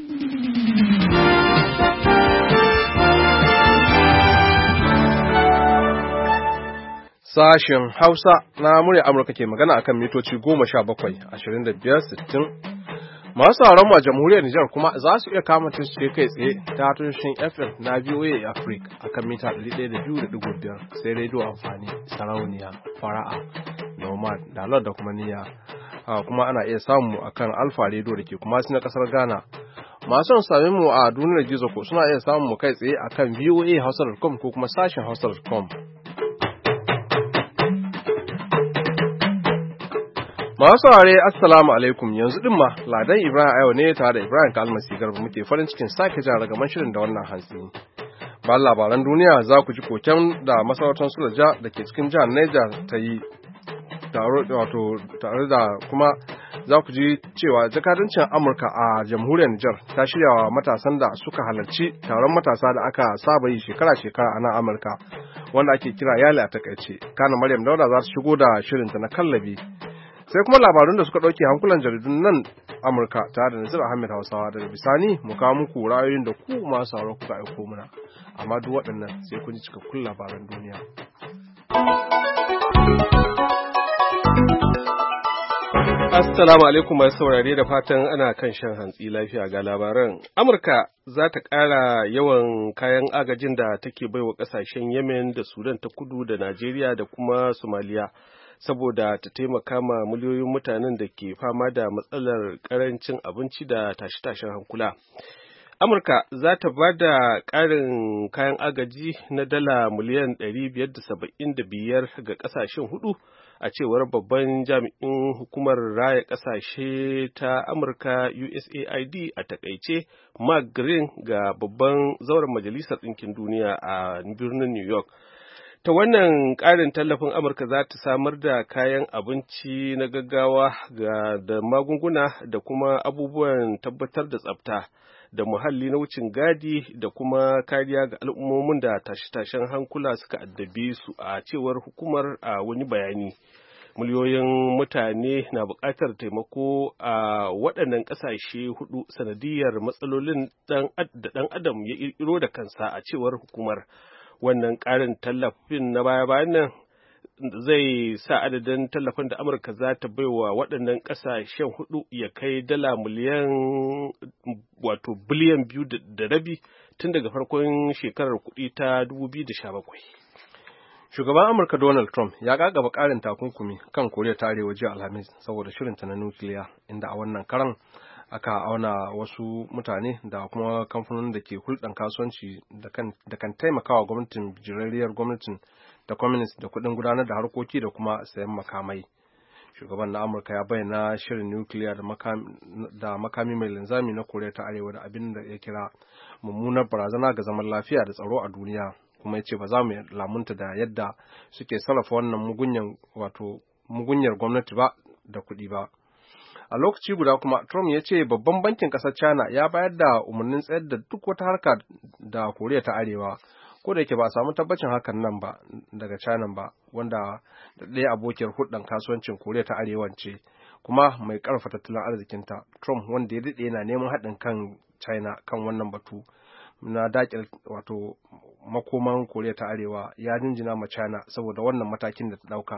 Sashen Hausa na murya Amurka ke magana akan mitoci 17, 25, 60. Masu sauran mu a jamhuriyar Nijar kuma za su iya kama ce kai tsaye ta tushen FM na VOA Africa akan mita 102.5 sai rediyo amfani sarauniya fara'a nomad dalar da kuma niyya. Kuma ana iya samu akan Alfa Radio da ke kuma na kasar Ghana. Masu sami mu a duniyar gizo ko suna iya samun mu kai tsaye akan voahausa.com ko kuma sashen hausa.com. Masu saurare assalamu alaikum, yanzu din ma Ladan Ibrahim Ayo ne tare da Ibrahim Kalmasi Garba muke farin cikin sake jan ragaman shirin da wannan hantsi. Bayan labaran duniya za ku ji koken da masarautar Sulaja da ke cikin jihar Niger ta yi tare da kuma za ku ji cewa jakadancin Amurka a jamhuriyar Nijar ta shirya wa matasan da suka halarci taron matasa da aka saba yi shekara-shekara a nan Amurka wanda ake kira Yali a takaice. Kana Maryam Dauda za su shigo da shirinta na kallabi. Sai kuma labarun da suka ɗauke hankulan jaridun nan Amurka tare da Nasir Ahmed Hausawa daga bisani mu kawo muku ra'ayoyin da ku masu sauraro kuka aiko mana. Amma duk waɗannan sai kun ji cikakkun labaran duniya. Assalamu alaikum masu saurare da fatan ana kan shan hantsi lafiya ga labaran. Amurka za ta ƙara yawan kayan agajin da take baiwa ƙasashen Yemen da Sudan ta kudu da Najeriya da kuma Somalia. Saboda ta taimaka ma miliyoyin mutanen da ke fama da matsalar karancin abinci da tashe-tashen hankula. Amurka za ta ba da ƙarin kayan agaji na dala miliyan 575 ga ƙasashen hudu a cewar babban jami'in hukumar raya ƙasashe ta Amurka USAID a takaice Mark Green ga babban zauren Majalisar Ɗinkin Duniya a birnin New York. Ta wannan ƙarin tallafin Amurka za ta samar da kayan abinci na gaggawa da magunguna da kuma abubuwan tabbatar da tsafta da muhalli na wucin gadi da kuma kariya ga al'ummomin da tashe-tashen hankula suka addabe su a cewar hukumar a wani bayani. Miliyoyin mutane na buƙatar taimako a waɗannan ƙasashe hudu sanadiyar matsalolin da ɗan adam ya ƙirƙiro da kansa a cewar hukumar. Wannan ƙarin tallafin na baya-bayan nan zai sa adadin tallafin da Amurka za ta baiwa waɗannan ƙasashen hudu ya kai dala biliyan 2.5 tun daga farkon shekarar kuɗi ta 2017. Shugaban Amurka Donald Trump ya gagaba ƙarin takunkumi kan Koriya ta Arewa jiya Alhamis saboda shirinta na nukiliya, inda a wannan karan aka auna wasu mutane da kuma kamfanonin da ke hulɗan kasuwanci da kan taimakawa gwamnatin bijirarriyar gwamnatin da communist da kuɗin gudanar da harkoki da kuma sayan makamai. Shugaban na Amurka ya bayyana shirin nukiliya da makami mai linzami na Koriya ta Arewa da abin da ya kira mummunar barazana ga zaman lafiya da tsaro a duniya, kuma ya ce ba za mu lamunta da yadda suke sarrafa wannan mugunyar gwamnati ba da kuɗi ba. A lokaci guda kuma Trump ya ce babban bankin ƙasar China ya bayar da umarnin tsayar da duk wata harka da Koriya ta Arewa, ko da yake ba a samu tabbacin hakan nan ba daga China ba, wanda da ɗaya abokiyar hulɗar kasuwancin Koriya ta Arewa ce kuma mai ƙarfafa tattalin arzikinta. Trump wanda ya daɗe yana neman haɗin kan China kan wannan batu na daƙil makoman Koriya ta Arewa ya jinjina ma China saboda wannan matakin da ta ɗauka.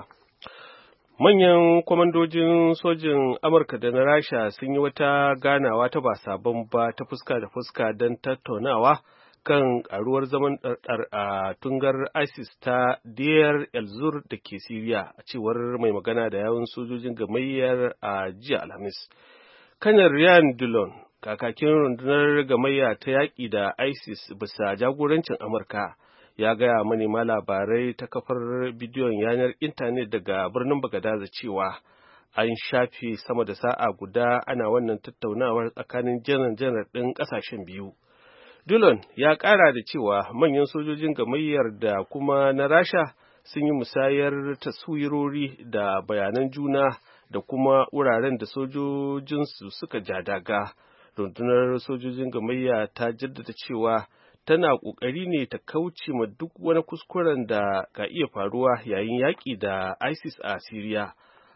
Manyan kwamandojin sojin Amurka da na Rasha sun yi wata ganawa ta ba sabon ba ta fuska da fuska don tattaunawa kan ƙaruwar zaman ɗarɗar a tungar ISIS ta Deir el-Zur da ke Siriya, a cewar mai magana da yawun sojojin gamayyar a jiya Alhamis. Kanar Ryan Dillon, kakakin rundunar gamayya ta yaƙi da ISIS bisa jagorancin Amurka, ya gaya manema labarai ta kafar bidiyon yanar intanet daga birnin Bagadaza cewa an shafe sama da sa'a guda ana wannan tattaunawar tsakanin janar-janar ɗin ƙasashen biyu. Dillon ya ƙara da cewa manyan sojojin gamayyar da kuma na Rasha sun yi musayar taswirori da bayanan juna da kuma wuraren da sojojinsu suka ja daga. Rundunar sojojin gamayya ta jaddada cewa tana ƙoƙari ne ta kauce ma duk wani kuskuren da ka iya faruwa yayin yaƙi da ISIS a Siriya.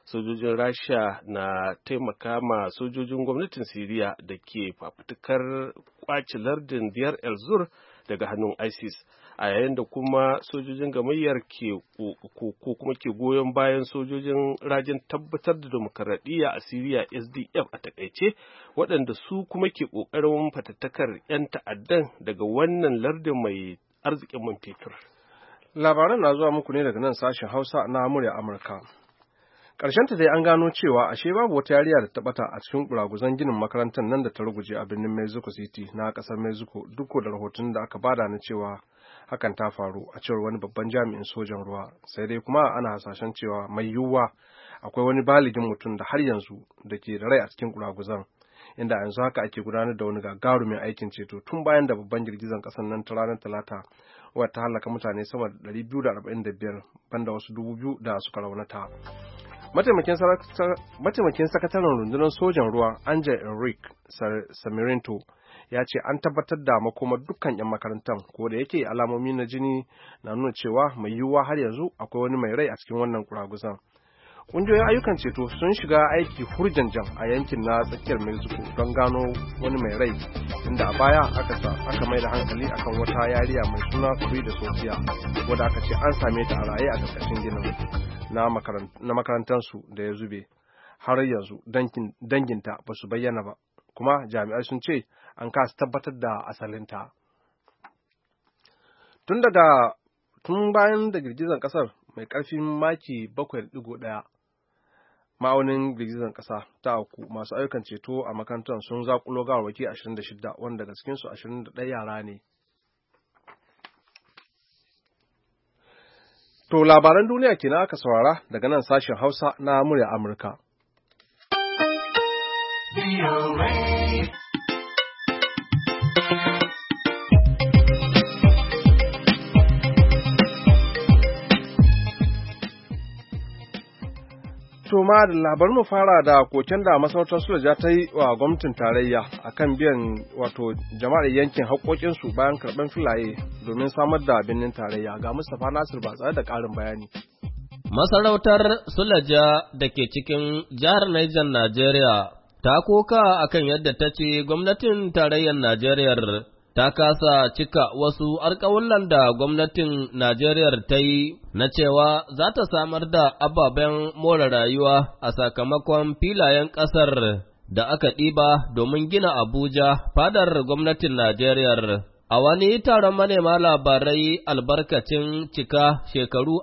sojojin Rasha na taimaka ma sojojin gwamnatin Siriya da ke fafutukar kwace lardin Diyar el-Zur daga hannun ISIS, a yayin da kuma sojojin gamayyar ke goyon bayan sojojin rajin tabbatar da demokaradiyya a Siriya SDF a takaice, waɗanda su kuma ke ƙoƙarin fatattakar 'yan ta'addan daga wannan lardin mai arzikin man fetur. Labaran na zuwa muku ne daga nan sashen Hausa na murya Amurka. Ta dai an gano cewa ashe babu wata yariya da ta bata a cikin kuraguzan ginin makarantar nan da ta ruguje a birnin Mexico City na kasar Mexico, duk da rahoton da aka bada na cewa hakan ta faru, a cewar wani babban jami'in sojan ruwa. Sai dai kuma ana hasashen cewa mai yiwuwa akwai wani baligin mutum da har yanzu da ke da rai a cikin kuraguzan, inda yanzu haka ake gudanar da wani gagarumin aikin ceto tun bayan da babban girgizan kasar nan ta ranar Talata wadda ta halaka mutane sama da 245 banda wasu 2,000 da suka raunata. Mataimakin sakataren rundunar sojan ruwa Angel Enrique Samirinto ya ce an tabbatar da makomar dukkan 'yan makarantar, ko da yake alamomi na jini na nuna cewa mai yiwuwa har yanzu akwai wani mai rai a cikin wannan kuraguzan. Ƙungiyoyin ayyukan ceto sun shiga aiki hurjanjan a yankin na tsakiyar Mexico don gano wani mai rai, inda a baya aka mai da hankali akan wata yariya mai suna Frida Sofia, wadda aka ce an same ta a raye a ƙarƙashin ginin na makarantarsu da ya zube. Har yanzu danginta ba su bayyana ba, kuma jami'ai sun ce an kasa tabbatar da asalinta. Tun bayan da girgizar ƙasar mai ƙarfin maki 7.1 ma'aunin girgizar ƙasa ta auku, masu ayyukan ceto a makarantar sun zakulo gawarwaki 26, wanda daga cikinsu 21 yara ne. To labaran duniya kenan aka saurara daga nan sashen Hausa na murya Amurka. To ma da labarin mu fara da koken da masarautar Suleja ta yi wa gwamnatin tarayya akan biyan wato jama'ar yankin haƙoƙinsu bayan karɓar filaye domin samar da birnin tarayya. Ga Mustapha Nasir ba tsare da ƙarin bayani. Masarautar Suleja da ke cikin jihar Niger Najeriya ta koka akan yadda ta ce gwamnatin tarayyar Najeriya ta kasa cika wasu alƙawullan da gwamnatin Najeriya ta yi na cewa za ta samar da ababen more rayuwa a sakamakon filayen ƙasar da aka ɗiba domin gina Abuja, fadar gwamnatin Najeriya. A wani taron manema labarai albarkacin cika shekaru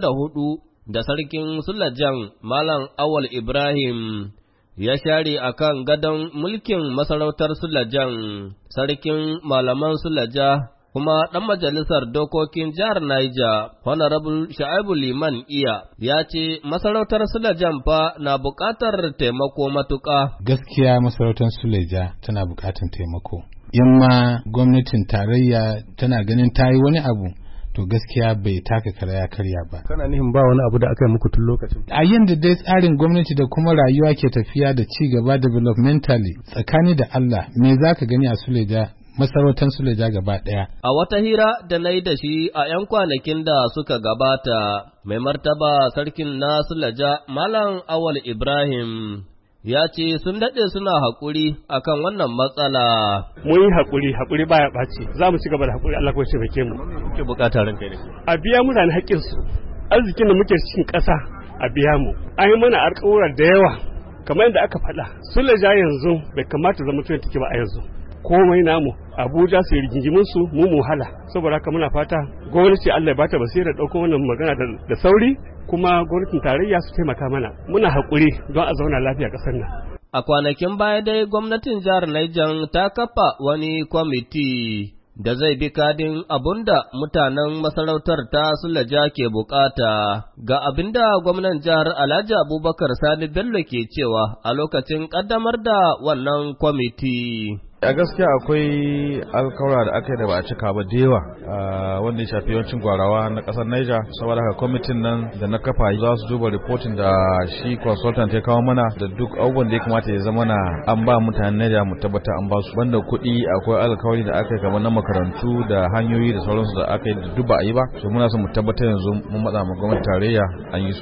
24 da sarkin Sulajan Malam Awal Ibrahim ya share a kan gadon mulkin masarautar Sulajan, sarkin malaman Sulaja kuma ɗan majalisar dokokin jihar Niger, Honorable Sha'ibu Liman Iya, ya ce masarautar Sulajan fa na buƙatar taimako matuƙa. Gaskiya masarautar Suleja tana buƙatar taimako. In ma gwamnatin tarayya tana ganin ta yi wani abu, to gaskiya bai taka karya karya ba. Kana nihin ba wani abu da aka yi muku tun lokacin? A yanda dai tsarin gwamnati da kuma rayuwa ke tafiya da ci gaba developmentally, tsakani da Allah, me za ka gani a Suleja, masarautar Suleja gaba ɗaya? A wata hira da na yi da shi a 'yan kwanakin da suka gabata, mai martaba sarkin na Suleja Malam Awal Ibrahim ya ce sun daɗe suna haƙuri akan wannan matsala. Mun yi haƙuri baya ɓaci, za mu ci gaba da haƙuri, Allah kuma ya taimake mu. Ke buƙatar ranka ne. A biya mutane haƙƙinsu, arzikin da muke cikin ƙasa a biya mu. An yi mana alƙawura da yawa, kamar yadda aka faɗa, Suleja yanzu bai kamata zama tuyo take ba a yanzu. Komai namu Abuja su yi rigingimin su mu hala, saboda haka muna fata gwamnati Allah ya bata basira ɗauko wannan magana da sauri, kuma gwamnatin tarayya su taimaka mana, muna haƙuri don a zauna lafiya ƙasar nan. A kwanakin baya dai gwamnatin jihar Niger ta kafa wani kwamiti da zai bi kadin abunda mutanen masarautar ta Suleja ke bukata. Ga abinda gwamnan jihar Alhaji Abubakar Sani Bello ke cewa a lokacin ƙaddamar da wannan kwamiti. A gaskiya akwai alkawura da aka yi da ba a cika ba da yawa wanda ya shafi yawancin gwarawa na kasar Niger, saboda haka kwamitin nan da na kafa za su duba reporting da shi consultant ya kawo mana da duk abubuwan da ya kamata ya zama na an ba mutanen Niger mu tabbata an ba su. Banda kuɗi akwai alkawari da aka yi kamar na makarantu da hanyoyi da sauransu da aka yi da duk ba a yi ba, so muna son mu tabbatar yanzu mun matsa ma gwamnati tarayya an yi su.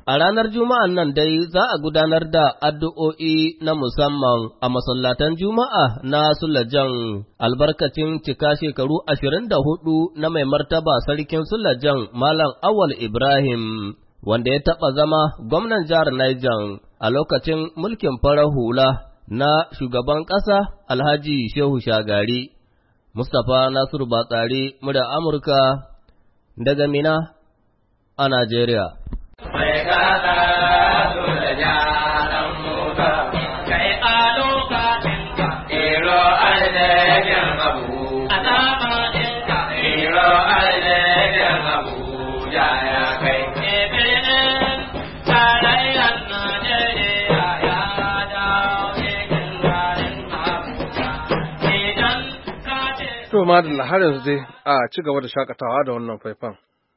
A ranar Juma'an nan dai za a gudanar da addu'o'i na musamman a masallatan Juma'a na Sulajan albarkacin cika shekaru 24 na mai martaba sarkin Sulajan Malam Awal Ibrahim, wanda ya taɓa zama gwamnan jihar Niger a lokacin mulkin farar hula na shugaban ƙasa Alhaji Shehu Shagari. Mustapha Nasiru Batsari, murya Amurka, daga Mina a Najeriya. Mai gada dole jaran muka, kai ado ka tinka, iro aljajen abu, a zamaninka, iro aljajen abu, ya kai kebenin tarayyar Najeriya ya dawo cikin garin Abuja, idan ka ce... To, madalla har yanzu dai a ci gaba da shakatawa da wannan faifan.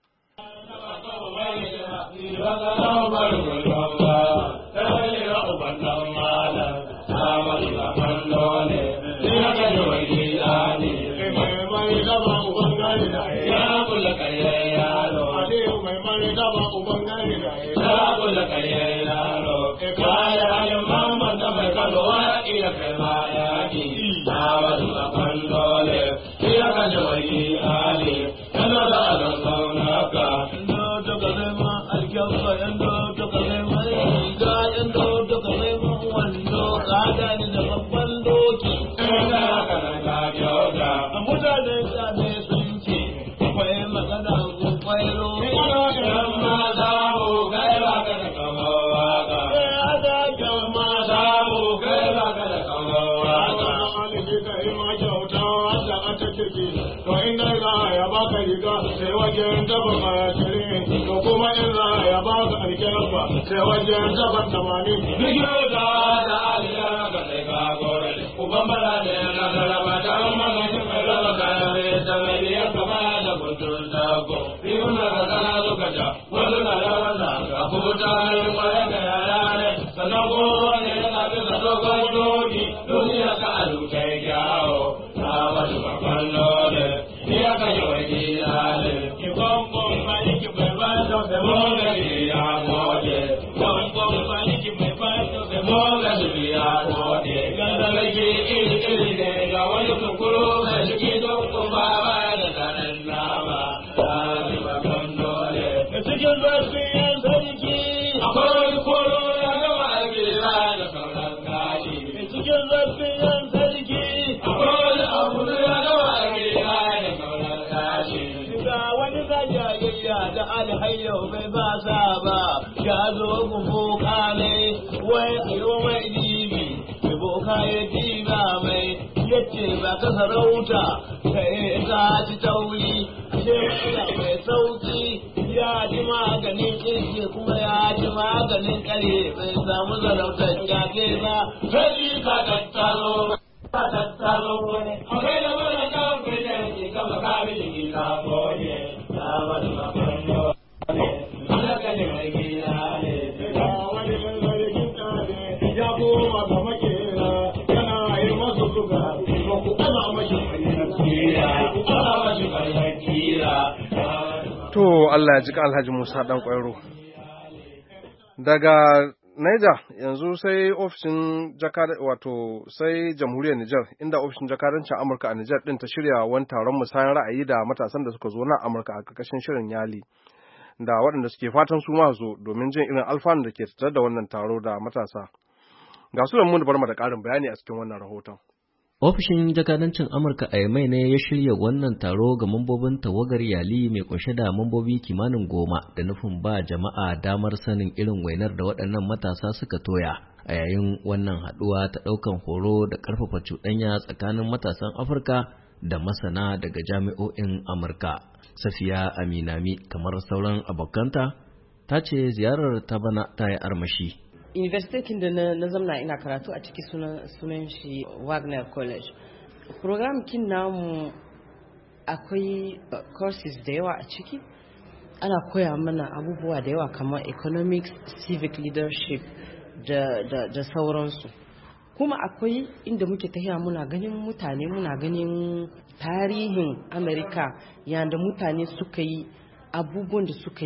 sai wajen daba mayakirin to kuma in za ya ba ka alkyabba sai wajen daba tamani bigiyo da aliyar ga sai ka gore uban bala da yana da raba da magajin mai raba kare da mai biyar kama da gudun dago biyu na da kana zuka ja wani na rawa da ka kuta ne kwaye da yara ne sannan kowa ne yana bisa dogon doki duniya ka alukai kyawo ta wasu babban lode ya ka yi wani yare ki bongon mani ki bai ba da se moga ya mode bongon mani ki bai ba da se moga ya mode ganda lagi iri ne ga wani kukuru da shi don ko ba ba da sanan nama ta ji ba kan dole cikin zafin sarki akwai koro ya ga alƙira da sauran gashi cikin zafin sarki akwai abu ya ga alƙira da sauran gashi ga wani zajayayya da alhayyau bai ba sa ba ya zo mu boka ne wai ayo mai dibi mai boka ya diba mai yace ba ka sarauta kai ka ci tauri shekara mai sauki ya ji maganin kirki kuma ya ji maganin kare bai samu sarautar yake ba sai ka tattalo wani akwai da wani kan fitar ki kama kami jiki ka koye ta wani makonyo ne wani gani mai gina ne ga wani lalarikin kare ya koma ga makera yana yi masu suga ba ku ana mashi mai kira To Allah ya ji Alhaji Musa dan Kwairo. Daga Niger yanzu sai ofishin wato sai jamhuriyar Niger inda ofishin jakadancin Amurka a Niger din ta shirya wani taron musayar ra'ayi da matasan da suka zo na Amurka a ƙarƙashin shirin Yali da waɗanda suke fatan su ma zo domin jin irin alfanun da ke tattare da wannan taro da matasa. Ga su da mun bar mu da ƙarin bayani a cikin wannan rahoton. Ofishin jakadancin Amurka a Yamai ne ya shirya wannan taro ga mambobin tawagar Yali mai kunshe da mambobi kimanin 10 da nufin ba jama'a damar sanin irin wainar da waɗannan matasa suka toya a yayin wannan haɗuwa ta ɗaukan horo da ƙarfafa cuɗanya tsakanin matasan Afirka da masana daga jami'o'in Amurka. Safiya Aminami kamar sauran abokanta ta ce ziyarar ta bana ta yi armashi. University da na zamna ina karatu a ciki sunan shi Wagner College. Program kin namu akwai courses da yawa a ciki. Ana koya mana abubuwa da yawa kamar economics, civic leadership da sauransu. Kuma akwai inda muke tafiya muna ganin mutane, muna ganin tarihin Amerika yadda mutane suka yi abubuwan da suka yi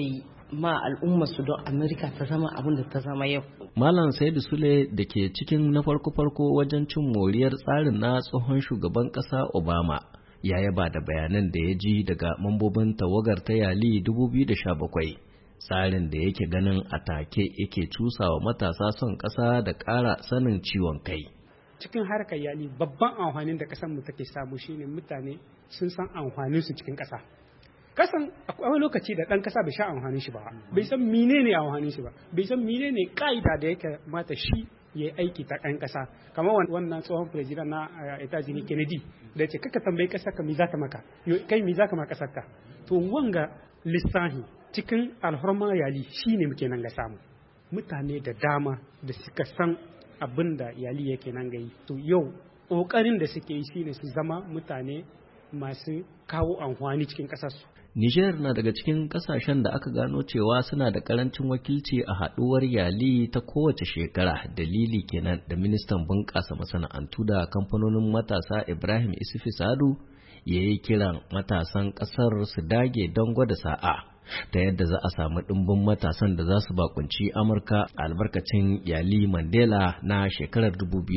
ma al'umma su don Amerika ta zama abin da ta zama yau. Malam Saidu Sule da ke cikin na farko wajen cin moriyar tsarin na tsohon shugaban ƙasa Obama ya yaba da bayanan da ya ji daga mambobin tawagar ta Yali 2017, tsarin da yake ganin a take yake cusawa matasa son ƙasa da ƙara sanin ciwon kai. Cikin harkar Yali babban amfanin da ƙasar mu take samu shine mutane sun san amfanin su cikin ƙasa. Kasan akwai lokaci da ɗan ƙasa bai sha amfanin shi ba, bai san menene amfanin shi ba, bai san menene ƙa'ida da yake mata shi ya aiki ta ɗan ƙasa. Kamar wannan tsohon president na Etats-Unis Kennedy da ya ce kaka tambayi ƙasar ka mi za ta maka, kai mi za ka ma ƙasar ka. To wanga lissahi cikin alhorma Yali shine muke nan ga samu. Mutane da dama da suka san abin da Yali yake nan ga yi. To yau ƙoƙarin da suke yi shine su zama mutane masu kawo amfani cikin ƙasarsu. Niger na daga cikin kasashen da aka gano cewa suna da karancin wakilci a haduwar Yali ta kowace shekara. Dalili kenan da ministan bunƙasa masana'antu da kamfanonin matasa Ibrahim Isufi Sadu ya yi kiran matasan ƙasar su dage don gwada sa'a ta yadda za a samu ɗimbin matasan da za su bakunci Amurka albarkacin Yali Mandela na shekarar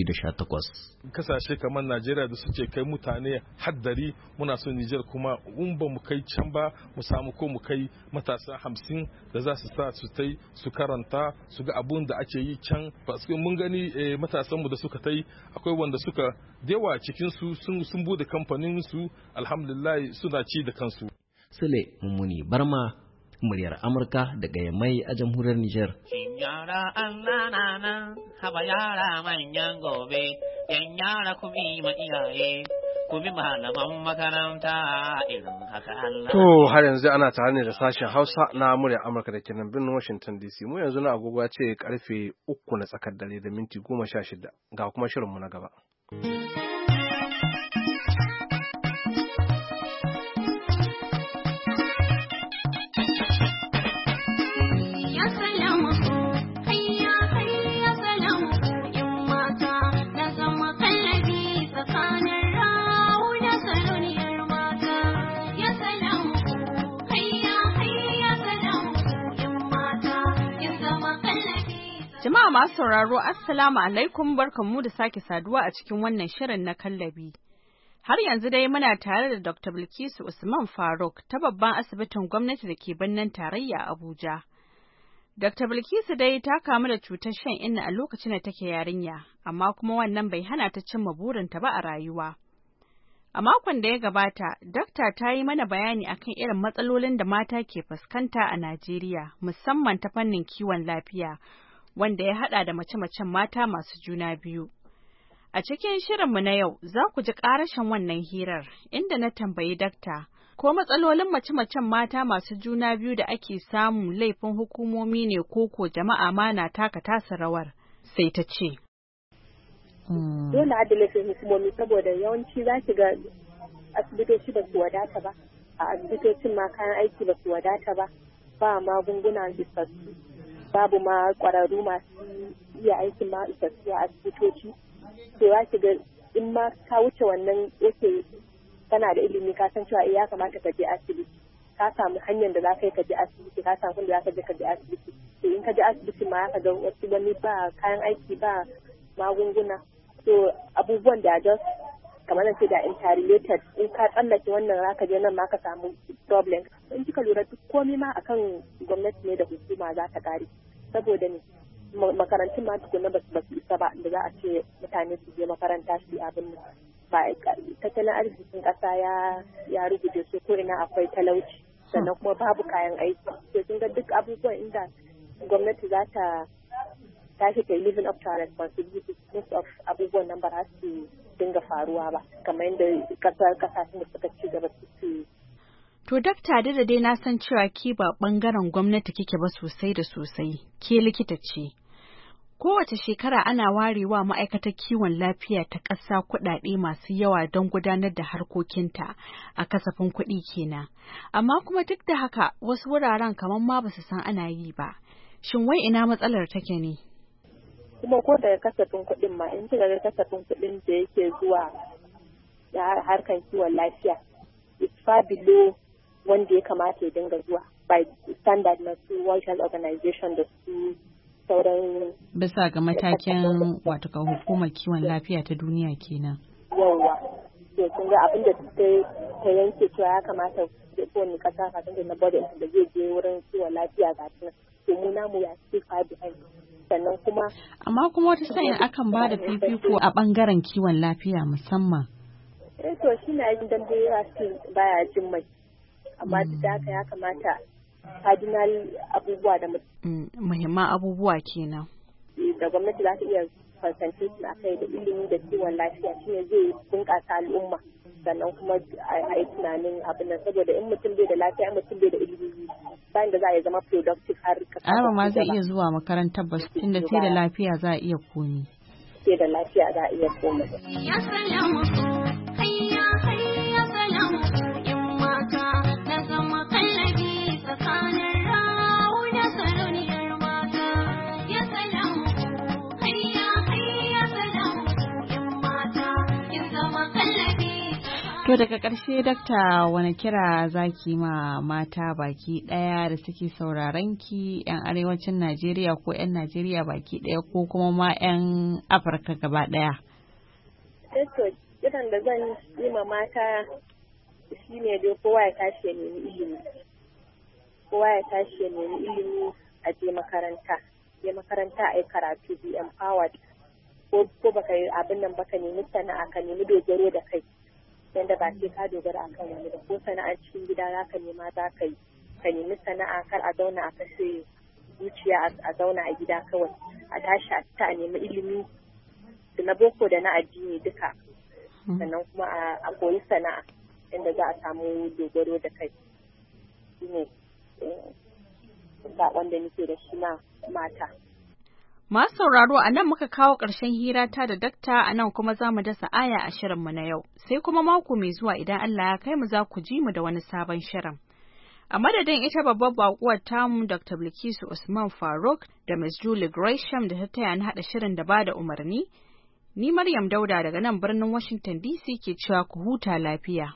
2018. Kasashe kamar Najeriya da suke kai mutane haddari, muna so Nijar kuma in ba mu kai can ba mu samu ko mu kai matasa 50 da za su sa su tai su karanta su ga abun da ake yi can. Mun gani matasanmu da suka tai akwai wanda suka dewa cikin su sun bude kamfanin su, alhamdulillah suna ci da kansu. Sule Mummuni Barma, muryar Amurka daga Yamai a jamhuriyar Nijar. Shin yara Allah na nan, haba yara manyan gobe, yan yara ku bi ma iyaye, ku bi malaman makaranta irin haka Allah. To har yanzu ana tare ne da sashen Hausa na muryar Amurka da ke nan birnin Washington DC. Mu yanzu na agogo ce karfe 3 na tsakar dare da minti 16 ga kuma shirinmu na gaba. Jama'a masu sauraro, Assalamu alaikum, barkanmu da sake saduwa a cikin wannan shirin na kallabi. Har yanzu dai muna tare da Dr. Bilkisu Usman Faruk ta babban asibitin gwamnati da ke birnin tarayya Abuja. Dr. Bilkisu dai ta kamu da cutar shan inna a lokacin da take yarinya, amma kuma wannan bai hana ta cimma burinta ba a rayuwa. A makon da ya gabata, Dokta ta yi mana bayani akan irin matsalolin da mata ke fuskanta a Najeriya, musamman ta fannin kiwon lafiya, wanda ya haɗa da mace-macen mata masu juna biyu. A cikin shirinmu na yau, za ku ji ƙarashin wannan hirar, inda na tambayi Dokta, ko matsalolin mace-macen mata masu juna biyu da ake samu laifin hukumomi ne ko jama'a ma na taka tasa rawar, sai ta ce. Dole a da laifin hukumomi saboda yawanci za ki ga asibitoci ba su wadata ba, a asibitocin ma kayan aiki ba su wadata ba, ba magunguna isassu, babu ma ƙwararru masu iya aikin ma isassu a asibitoci. To za ki ga in ma ka wuce wannan yake kana da ilimi ka san cewa ya kamata ka je asibiti, ka samu hanyar da za ka yi ka je asibiti, ka samu da za ka je ka je asibiti. To in ka je asibiti ma ka ga wasu wani ba kayan aiki ba magunguna. So abubuwan da just kamar na ce da interrelated, in ka tsallake wannan za ka je nan ma ka samu problem. In kika lura duk komai ma akan gwamnati ne da hukuma za ta kare, saboda ne makarantun ma tukuna ba su isa ba da za a ce mutane su je makaranta su abin nan. Ba tattalin arzikin ƙasa ya rubuce su ko ina akwai talauci, sannan kuma babu kayan aiki. To kin ga duk abubuwan inda gwamnati za ta tashi ta yi living up to our responsibilities, most of abubuwan nan ba za su dinga faruwa ba kamar yadda kasashen da suka ci gaba su. To dakta da dai na san cewa ki ba bangaren gwamnati kike ba sosai da sosai, ke likita ce. Kowace shekara ana warewa ma'aikatar kiwon lafiya ta ƙasa kuɗaɗe masu yawa don gudanar da harkokinta a kasafin kuɗi kenan. Amma kuma duk da haka wasu wuraren kamar ma ba su san ana yi ba. Shin wai ina matsalar take ne? Kuma ko daga kasafin kuɗin ma in kika ga kasafin kuɗin da yake zuwa da harkan kiwon lafiya, it's far below wanda ya kamata ya dinga zuwa. by standard na su World Health Organization da su sauran. Bisa ga matakin wato ka hukumar kiwon lafiya ta duniya kenan. Yawwa. To kun ga abin da ta yanke cewa ya kamata kowane kasa kafin na body da zai je wurin kiwon lafiya ga ta. To mu namu ya ce fa behind. Sannan kuma. Amma kuma wata sa'in akan ba da fifiko a bangaren kiwon lafiya musamman. To shi na yin dambe ya baya jin mai. Amma duk da haka ya kamata cardinal abubuwa da muhimman abubuwa kenan da gwamnati za ta iya concentration a kai da ilimi da kiwon lafiya shine zai bunƙasa al'umma sannan kuma a yi tunanin abin nan saboda in mutum bai da lafiya in mutum bai da ilimi bayan da za a yi zama productive har ka ma zai iya zuwa makarantar ba tunda sai da lafiya za a iya komi sai da lafiya za a iya komi ya salamu hayya hayya salamu in mata na zama kallabi tsakanin rawu da sarauniyar mata ya salamu hayya hayya salamu in mata in zama kallabi. To daga ƙarshe dakta wani kira zaki ma mata baki ɗaya da suke sauraron ki 'yan arewacin Najeriya ko 'yan Najeriya baki ɗaya ko kuma ma 'yan Afirka gaba ɗaya? Kiran da zan yi ma mata shi ne dai kowa ya tashi ya nemi ilimi. Kowa ya tashi ya nemi ilimi a je makaranta. Je makaranta a yi karatu be empowered. Ko baka yi abin nan baka nemi sana'a ka nemi dogaro da kai. Yanda ba sai ka dogara akan wani da ko sana'a cikin gida za ka nema za ka yi. Ka nemi sana'a kar a zauna a kashe zuciya a zauna a gida kawai. A tashi a nemi ilimi da na boko da na addini duka. Sannan kuma a koyi sana'a inda za a samu dogaro da kai shi ne saƙon da nake da shi na mata. Masu sauraro a nan muka kawo ƙarshen hirata da dakta a nan kuma za mu dasa aya a shirinmu na yau sai kuma mako mai zuwa idan Allah ya kai mu za ku ji mu da wani sabon shirin. A madadin ita babbar baƙuwar tamu Dr. Bilkisu Usman Faruk da Ms. Julie Gresham da ta taya ni haɗa shirin da ba da umarni. Ni Maryam Dauda daga nan birnin Washington DC ke cewa ku huta lafiya.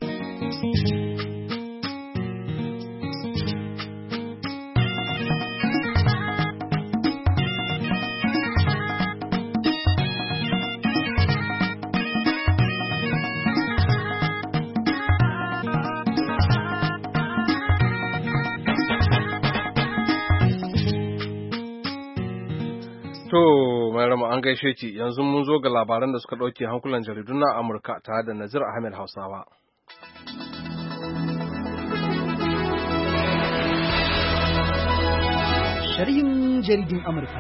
To, Maryam an gaishe ki yanzu mun zo ga labaran da suka ɗauke hankulan jaridun na Amurka tare da Nazir Ahmed Hausawa. Sharhin jaridun Amurka.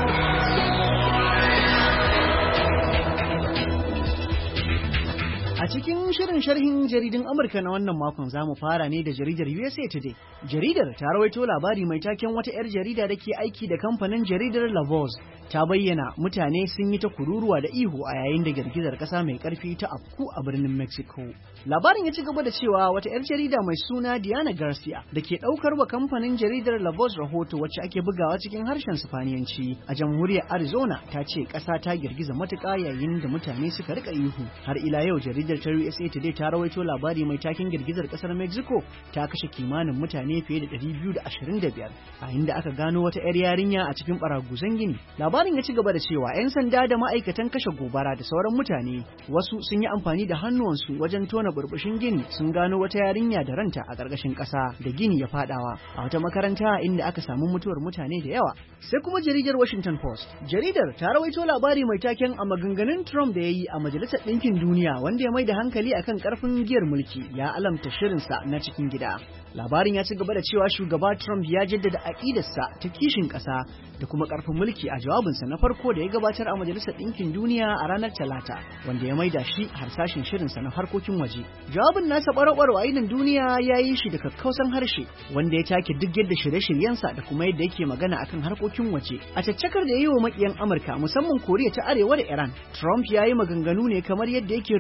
A cikin shirin sharhin jaridun Amurka na wannan makon za mu fara ne da jaridar USA Today. Jaridar ta rawaito labari mai taken wata 'yar jarida da ke aiki da kamfanin jaridar La Voz. Ta bayyana mutane sun yi ta kururuwa da ihu a yayin da girgizar ƙasa mai ƙarfi ta afku a birnin Mexico. Labarin ya ci gaba da cewa wata 'yar jarida mai suna Diana Garcia da ke ɗaukar wa kamfanin jaridar La Voz rahoto wacce ake bugawa cikin harshen Sifaniyanci a jamhuriyar Arizona ta ce ƙasa ta girgiza matuƙa yayin da mutane suka rika ihu. Har ila yau jaridar ta USA Today ta rawaito labari mai taken girgizar ƙasar Mexico ta kashe kimanin mutane fiye da 225 a inda aka gano wata 'yar yarinya a cikin baraguzan gini. Labarin ya ci gaba da cewa 'yan sanda da ma'aikatan kashe gobara da sauran mutane wasu sun yi amfani da hannuwansu wajen tona burbushin gini sun gano wata yarinya da ranta a ƙarƙashin ƙasa da gini ya fadawa a wata makaranta inda aka samu mutuwar mutane da yawa. Sai kuma jaridar Washington Post. Jaridar ta rawaito labari mai taken a maganganun Trump da ya yi a Majalisar Ɗinkin Duniya wanda ya mai da hankali akan karfin giyar mulki ya alamta shirinsa na cikin gida. Labarin ya ci gaba da cewa shugaba Trump ya jaddada aƙidarsa ta kishin ƙasa da kuma ƙarfin mulki a jawabinsa na farko da ya gabatar a Majalisar Ɗinkin Duniya a ranar Talata, wanda ya maida shi harsashin shirinsa na harkokin waje. Jawabin nasa ɓarɓar a idon duniya ya yi shi da kakkausan harshe, wanda ya take duk yadda shirye-shiryensa da kuma yadda yake magana akan harkokin waje. A caccakar da ya yi wa maƙiyan Amurka musamman Koriya ta Arewa da Iran, Trump ya yi maganganu ne kamar yadda yake rubutu a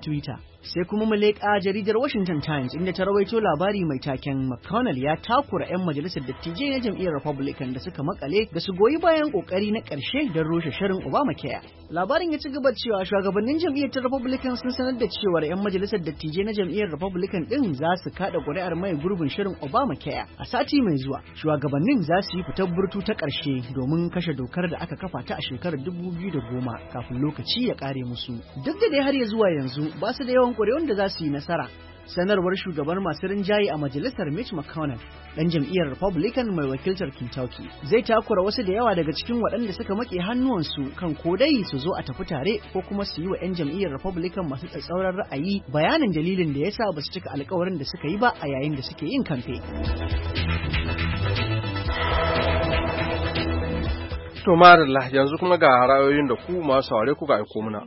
Twitter. Sai kuma mu leƙa jaridar Washington Times inda ta rawaito labari mai taken McConnell ya takura 'yan majalisar dattijai na jam'iyyar Republican da suka makale da su goyi bayan kokari na ƙarshe don rushe shirin Obamacare. Labarin ya ci gaba cewa shugabannin jam'iyyar ta Republican sun sanar da cewa 'yan majalisar dattijai na jam'iyyar Republican din za su kada ƙuri'ar mai gurbin shirin Obamacare a sati mai zuwa. Shugabannin za su yi fitar burtu ta ƙarshe domin kashe dokar da aka kafa ta a shekarar 2010 kafin lokaci ya ƙare musu. Duk da dai har ya zuwa yanzu ba su da yawan ƙuri'un da za su yi nasara. Sanarwar shugaban masu rinjaye a majalisar Mitch McConnell, ɗan jam'iyyar Republican mai wakiltar Kentucky, zai takura wasu da yawa daga cikin waɗanda suka maƙe hannuwansu kan ko dai su zo a tafi tare ko kuma su yi wa 'yan jam'iyyar Republican masu tsatsauran ra'ayi bayanin dalilin da ya sa ba su cika alkawarin da suka yi ba a yayin da suke yin kamfe. To marilla yanzu kuma ga ra'ayoyin da ku masu saurare kuka aiko mana.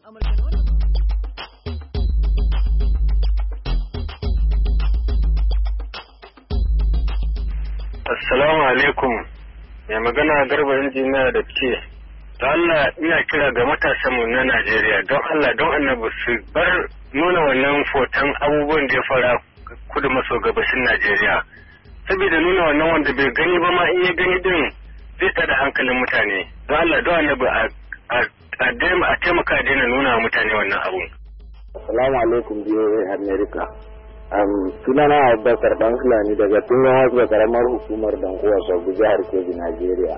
Assalamu alaikum. Mai magana Garba injiniya da ke. Don Allah ina kira ga matasanmu na Najeriya don Allah don Annabi su bar nuna wannan foton abubuwan da ya fara kudu maso gabashin Najeriya. Saboda nuna wannan wanda bai gani ba ma in ya gani din zai tada hankalin mutane. Don Allah don Annabi a taimaka daina nuna wa mutane wannan abun. Assalamu alaikum biyoyi Amerika. Sunana Abubakar Dan Fulani daga Tungan wasu da karamar hukumar Dankowa Sabu jihar Kebbi, Najeriya.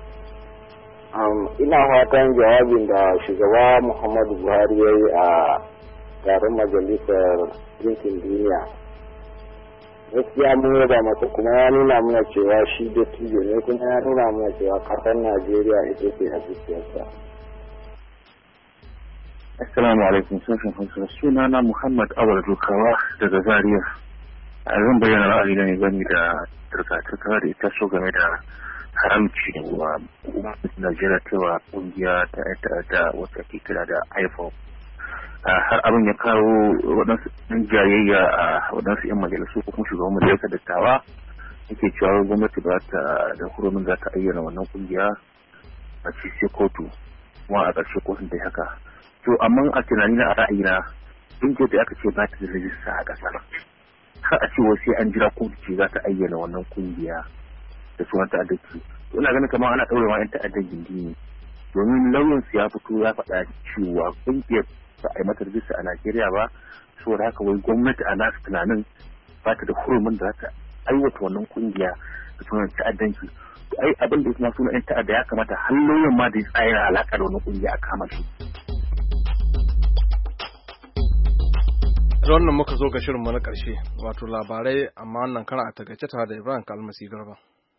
Ina fatan jawabin da shugaba Muhammadu Buhari ya yi a taron majalisar ɗinkin duniya. Gaskiya mun yaba masa kuma ya nuna mana cewa shi dattijo ne kuma ya nuna mana cewa ƙasar Najeriya ita ce a zuciyarsa. Assalamu alaikum sashen Hausa, sunana Muhammad Awal Dukawa daga Zaria. A zan bayyana ra'ayi ne game da turka-turka da ita so game da haramci wa Najeriya cewa kungiya ta ta'adda wacce ake kira da IFOP. Har abin ya kawo waɗansu ɗan jayayya a waɗansu 'yan majalisu ko kuma shugaban majalisar dattawa yake cewa gwamnati ba ta da hurumin za ta ayyana wannan kungiya a cikin kotu kuma a ƙarshe kotun da haka. To amma a tunani na a ra'ayina kungiyar da aka ce ba ta da rajista a ƙasar har a ce wasu an jira kotu ce za ta ayyana wannan kungiya da sunan ta'addanci. To ina ganin kamar ana ɗaure ma 'yan ta'addan gindi ne domin lauyansu ya fito ya faɗa cewa kungiyar ba a yi mata rajista a Najeriya ba saboda haka wai gwamnati a nasu tunanin ba ta da hurumin da za ta aiwata wannan kungiya da sunan ta'addanci. To ai abin da ya suna sunan 'yan ta'adda ya kamata har lauyan ma da ya tsaya alaƙa da wannan kungiya a kama shi. Da wannan muka zo ga shirinmu na ƙarshe wato labarai amma wannan kara a takaice tare da Ibrahim Kalmasi Garba.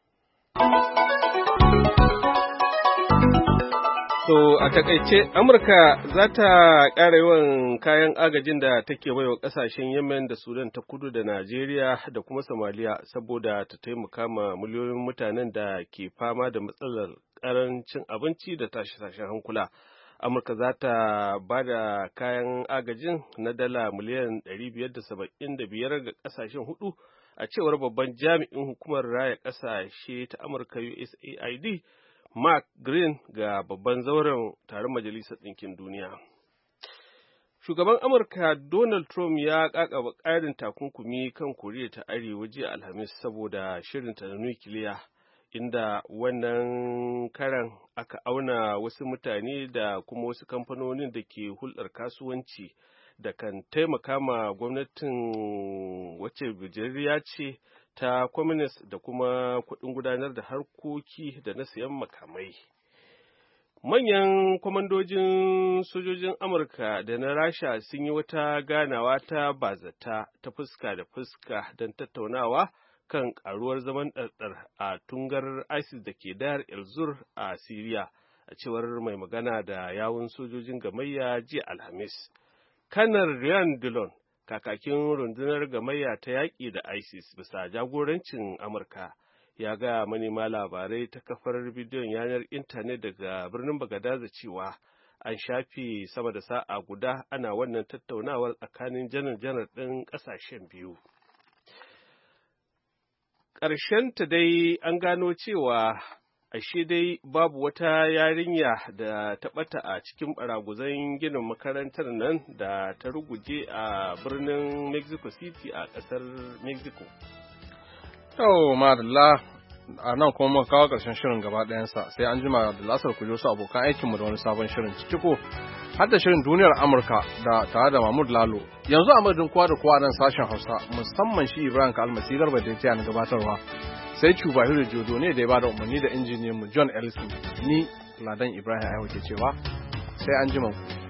To a takaice Amurka za ta ƙara yawan kayan agajin da take baiwa ƙasashen Yemen da Sudan ta kudu da Najeriya da kuma Somalia saboda ta taimaka ma miliyoyin mutanen da ke fama da matsalar ƙarancin abinci da tashe-tashen hankula. Amurka za ta ba da kayan agajin na dala miliyan 575 ga kasashen hudu a cewar babban jami'in hukumar raya kasashe ta Amurka USAID Mark Green ga babban zauren taron Majalisar Ɗinkin Duniya. Shugaban Amurka Donald Trump ya kakaba ƙarin takunkumi kan Koriya ta Arewa jiya Alhamis saboda shirinta na nukiliya. Inda wannan karan aka auna wasu mutane da kuma wasu kamfanonin da ke hulɗar kasuwanci da kan taimaka ma gwamnatin wacce bijiriya ce ta communist da kuma kuɗin gudanar da harkoki da na siyan makamai. Manyan kwamandojin sojojin Amurka da na Rasha sun yi wata ganawa ta bazata ta fuska da fuska don tattaunawa kan karuwar zaman ɗarɗar a tungar ISIS da ke dayar El-Zur a Siriya, a cewar mai magana da yawun sojojin gamayya jiya Alhamis. Kanar Ryan Dillon, kakakin rundunar gamayya ta yaƙi da ISIS bisa jagorancin Amurka, ya ga manema labarai ta kafar bidiyon yanar intanet daga birnin Bagadaza cewa an shafe sama da sa'a guda ana wannan tattaunawar tsakanin janar-janar ɗin ƙasashen biyu. Ta dai an gano cewa ashe dai babu wata yarinya da ta ɓata a cikin baraguzan ginin makarantar nan da ta ruguje a birnin Mexico City a ƙasar Mexico. Yau madalla a nan kuma muka kawo ƙarshen shirin gaba ɗayansa sai an jima da lasar ku su abokan aikinmu da wani sabon shirin ciko har da shirin duniyar Amurka da tare da Mahmud Lalo. Yanzu a madadin kowa da kowa nan sashen Hausa musamman shi Ibrahim Kalmasi Garba da ya na gabatarwa. Sai Cubahiru Jodo ne da ya bada umarni da injiniyan mu John Ellison ni Ladan Ibrahim Aiwa ke cewa sai an jima ku.